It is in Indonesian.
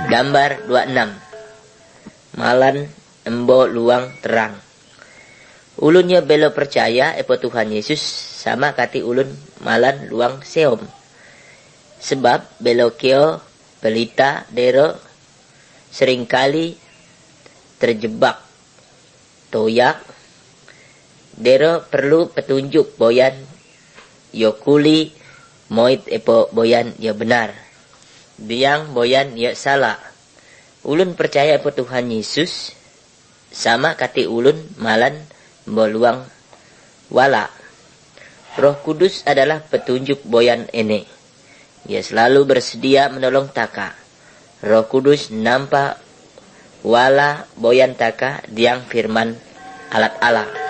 Gambar 26. Malan embo luang terang. Ulunnya belo percaya epo Tuhan Yesus sama kati ulun malan luang seom. Sebab belo keo pelita dero seringkali terjebak toyak. Dero perlu petunjuk boyan yo kuli moit epo boyan yo benar. Biang boyan yo salah. Ulun percaya epo Tuhan Yesus sama kati ulun malan mboluang wala. Roh Kudus adalah petunjuk boyan ene. Ia selalu bersedia menolong taka. Roh Kudus nampak wala boyan taka diang firman alat Allah.